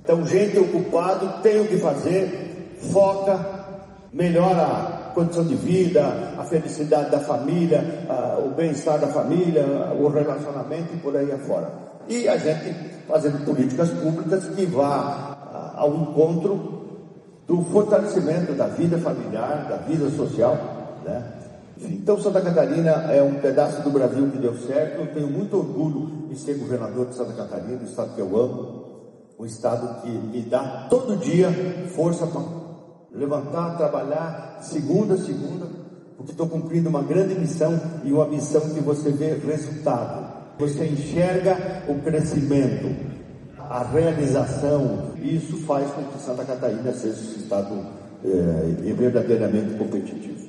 Então, gente ocupada tem o que fazer, foca, melhora a condição de vida, a felicidade da família, o bem-estar da família, o relacionamento e por aí afora. E a gente fazendo políticas públicas que vá ao encontro do fortalecimento da vida familiar, da vida social, né? Então, Santa Catarina é um pedaço do Brasil que deu certo. Eu tenho muito orgulho em ser governador de Santa Catarina, o estado que eu amo, o estado que me dá todo dia força para levantar, trabalhar, segunda a segunda, porque estou cumprindo uma grande missão, e uma missão que você vê resultado. Você enxerga o crescimento, a realização, e isso faz com que Santa Catarina seja um estado verdadeiramente competitivo.